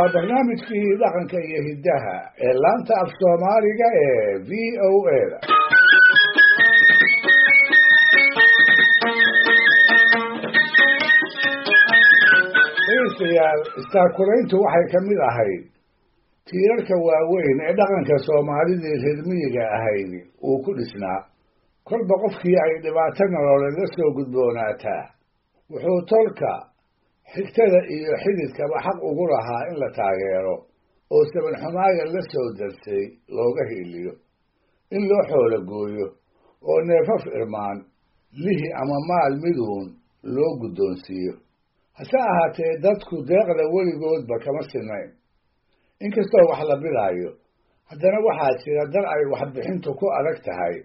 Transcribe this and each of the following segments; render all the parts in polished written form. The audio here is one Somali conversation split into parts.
waa barnaamijkii dhaqanka iyo hiddaha ee laanta af soomaaliga ee v o a-da dhegeystayaal istaakulayntu waxay ka mid ahayd tiirarka waaweyn ee dhaqanka soomaalidii reer miyiga ahayd uu ku dhisnaa. kolba qofkii ay dhibaato nololeed la soo gudboonaataa wuxuu tolka xigtada iyo xididkaba xaq ugu lahaa in la taageero oo sabanxumaaga la soo darsay looga hiiliyo, in loo xoolo gooyo oo neefaf irmaan lihi ama maal miduun loo guddoonsiiyo. hase ahaatee dadku deeqda weligoodba kama sinayn. inkastoo wax la bidaayo, haddana waxaa jira dad ay waxbixintu ku adag tahay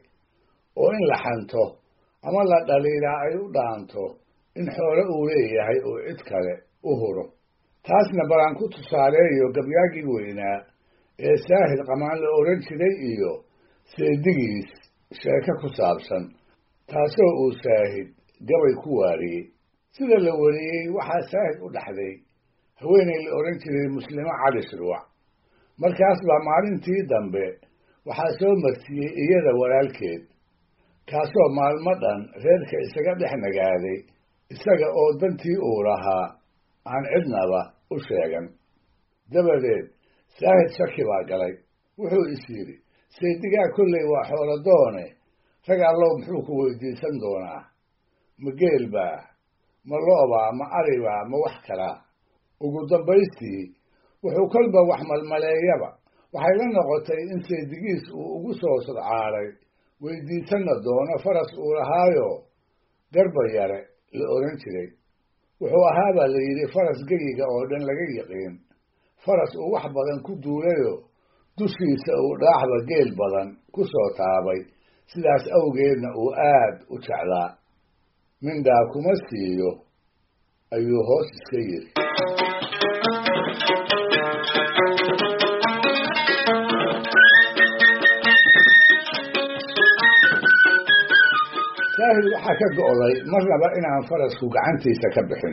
oo in la xanto ama la dhaliilaa ay u dhaanto in xoolo uu leeyahay oo cid kale u huro. taasna balaan ku tusaaleeyo gabyaagii weynaa ee saahid qamaan la odhan jiray iyo seedigiis sheeko ku saabsan, taasoo uu saahid gabay ku waariyey. sida la wariyey waxaa saahid u dhaxday haweenay la odhan jiray muslimo cali shirwac. markaas baa maalintii dambe waxaa soo martiyey iyada walaalkeed, kaasoo maalmo dhan reerka isaga dhex nagaaday, isaga oo dantii uu lahaa aan cidnaba u sheegan. dabadeed saahid shaki baa galay. wuxuu is yidhi, seedigaa kolley waa xoolo doone, rag allow muxuu ku weydiisan doonaa? ma geel baa, ma lo'baa, ma aribaa, ma wax kalaa? ugu dambaystii wuxuu kolba wax malmaleeyaba waxay la noqotay in seedigiis uu ugu soo sodcaalay weydiisanna doono faras uu lahaayo garba yare la odhan jiray. wuxuu ahaabaa la yidhi faras geyiga oo dhan laga yiqiin, faras uu wax badan ku duulayo dushiisa uu dhaaxba geel badan ku soo taabay, sidaas awgeedna uu aad u jeclaa. mindhaa kuma siiyo ayuu hoos iska yidhi. saahid waxaa ka go'day marnaba inaan farasku gacantiisa ka bixin.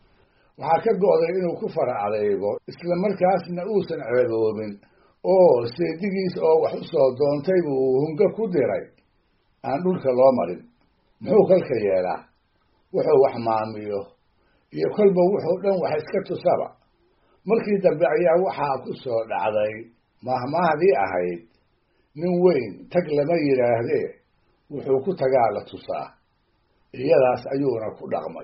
waxaa ka go'day inuu ku fara adeego, isla markaasna uusan ceeboobin oo seedigiis oo wax u soo doontay buu hungo ku diray aan dhulka loo marin. muxuu kolka yeelaa? wuxuu wax maamiyo iyo kolba wuxuu dhan wax iska tusaba. markii dambe ayaa waxaa ku soo dhacday mahmaahdii ahayd nin weyn tag lama yidhaahdee wuxuu ku tagaa la tusaa. iyadaas ayuuna ku dhaqmay.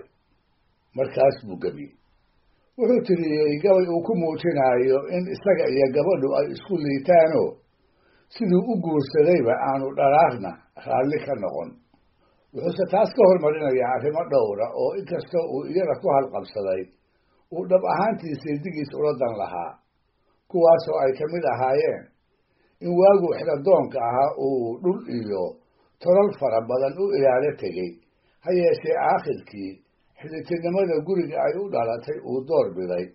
markaas buu gebiyey. wuxuu tiriyey gabay uu ku muujinayo in isaga iyo gabadhu ay isku liitaanoo siduu u guursadayba aanu dharaarna raalli ka noqon. wuxuuse taas ka hormarinayaa arrimo dhowra oo inkastoo uu iyada ku halqabsaday uu dhab ahaantii seedigiis ula dan lahaa, kuwaasoo ay ka mid ahaayeen in waaguu xidhadoonka ahaa uu dhul iyo tolal fara badan u ilaalo tegey, ha yeeshee aakhirkii xidhitirnimada guriga ay u dhalatay uu door biday,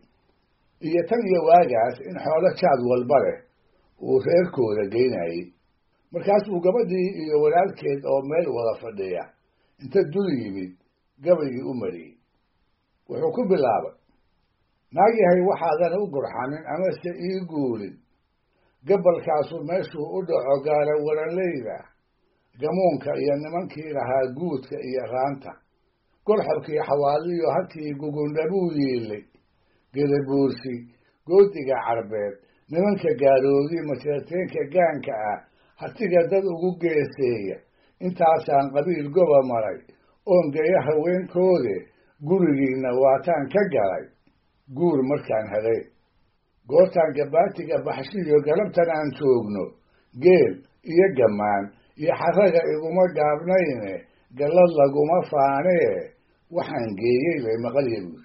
iyo tan iyo waagaas in xoolo jaad walba leh uu reerkooda geynayey. markaas buu gabadhii iyo walaalkeed oo meel wada fadhiya inta dul yimid gabaygii u mariyey. wuxuu ku bilaabay, naag yahay waxaadan u gurxanin amase ii guulin, gabalkaasu meeshuu u dhaco gaala waranleyda, gamuunka iyo nimankii lahaa guudka iyo raanta, golxabkii xawaaliyo halkii gugundhabuu yiilay, gelabuursi goodiga carbeed, nimanka gaaroodii masharteenka gaanka ah, hartiga dad ugu geeseeya. intaasaan qabiil goba maray oon geeya haweenkoode, gurigiinna waataan ka galay guur markaan helay. goortaan gabaatiga baxshiyo galabtan aan joogno, geel iyo gammaan iyo xaraga iguma gaabnayne, gallad laguma faanee waxaan geeyey bay maqalya buur.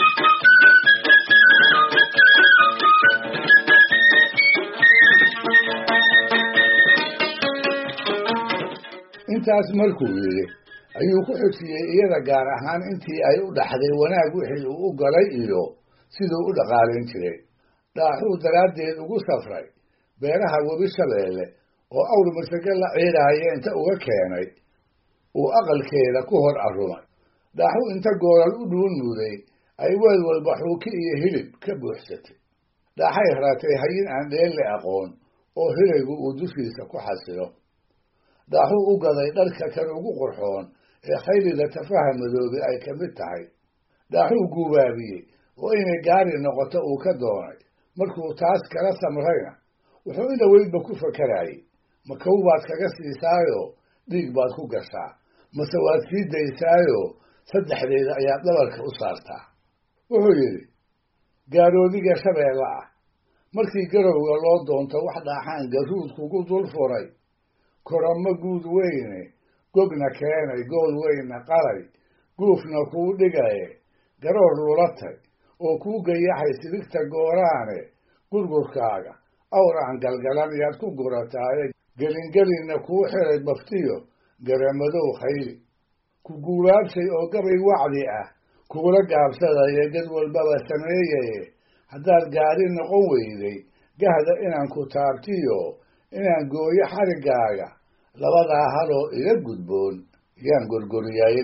intaas markuu yidhi ayuu ku xujiyey iyada gaar ahaan intii ay u dhaxday wanaag wixii uu u galay iyo siduu u dhaqaalayn jiray. dhaaxuu daraaddeed ugu safray beeraha webi shabeelle oo awr masage la ciidaayo inta uga keenay uu aqalkeeda ku hor arrumay. dhaaxuu inta goolal u dhuun muday ay weel walba xuuki iyo hilib ka buuxsatay. dhaaxay raatay hayin aan dheelle aqoon oo hiraygu uu dushiisa ku xasilo. dhaaxuu u gaday dharka kan ugu qurxoon ee khaylida tafaha madoobe ay ka mid tahay. dhaaxuu guubaabiyey oo inay gaari noqoto uu ka doonay. markuu taas kala samrayna wuxuu ina weydba ku fakarayay, ma kow baad kaga siisaayoo dhiig baad ku gashaa, mase waad sii daysaayoo saddexdeeda ayaad dhabarka u saartaa. wuxuu yidhi, gaaroodiga shabeelle ah markii garowga loo doonto wax dhaaxaan garuud kugu dul furay, koramo guud weyne gogna keenay, gool weyna qalay, guufna kuu dhigaye, garoor lulatay oo kuu gayaxay sidigta gooraane, gurgurkaaga awr aan galgalan yaad ku gurataaye, gelingelinna kuu xiray baftiyo garamadow khayli. ku guubaabshay oo gabay wacdi ah kugula gaabsadaya gad walbaba sameeyaye, haddaad gaari noqon weyday gahda inaan ku taabtiyo inaan gooyo xariggaaga, labadaa haloo iga gudboon yaan gorgoriyaaye.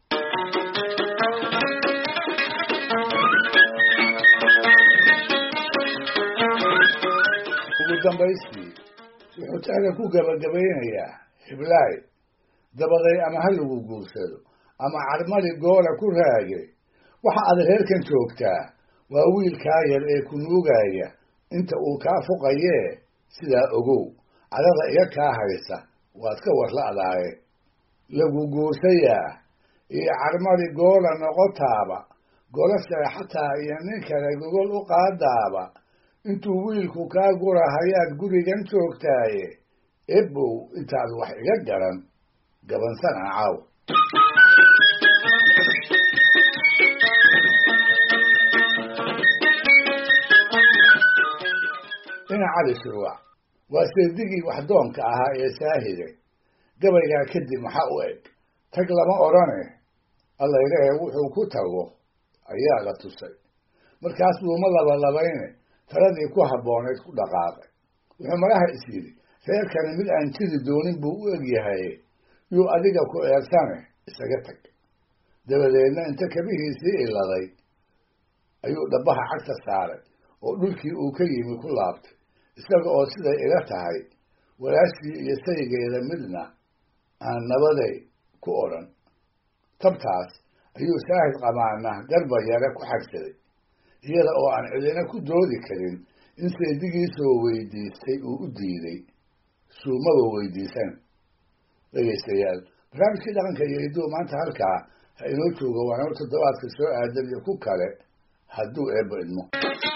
ugu dambaystii wuxuu tacda ku gabagabaynayaa, hiblaay dabaday ama ha lagu guursado ama carmali goola ku raage, waxa aad reerkan joogtaa waa wiilkaa yar ee ku nuugaya inta uu kaa fuqayee, sidaa ogow cadada iga kaa haysa waad ka warla'daaye. lagu guursayaa iyo carmali goola noqotaaba, gola seexataa iyo nin kale gogol u qaadaaba, intuu wiilku kaa gurahayaad gurigan joogtaaye, ebow intaad wax iga garan gabansan caaw. ina cali shurwac waa seedigii waxdoonka ahaa ee saahide. gabaygaa kadib maxaa u eg? tag lama odhane allaylehe wuxuu ku tago ayaa la tusay. markaas buuma labalabayne taladii ku habboonayd ku dhaqaaqay. wuxuu malaha is yidhi, reerkani mid aan jiri doonin buu u egyahay, yuu adiga ku eersane isaga tag. dabadeedna inta kabihiisii iladay ayuu dhabbaha cagta saaray oo dhulkii uu ka yimi ku laabtay, isaga oo siday ila tahay walaashii iyo saygeeda midna aan nabaday ku odhan. tabtaas ayuu saahid qamaana garba yare ku xagsaday, iyada oo aan cidina ku doodi karin in saydigiisoo weydiistay uu u diiday, suumaba weydiisan. dhegaystayaal, barnaamijkii dhaqanka iyo hidduu maanta halkaa ha inoo joogo, waana toddobaadka soo aadan iyo ku kale hadduu eebba idmo.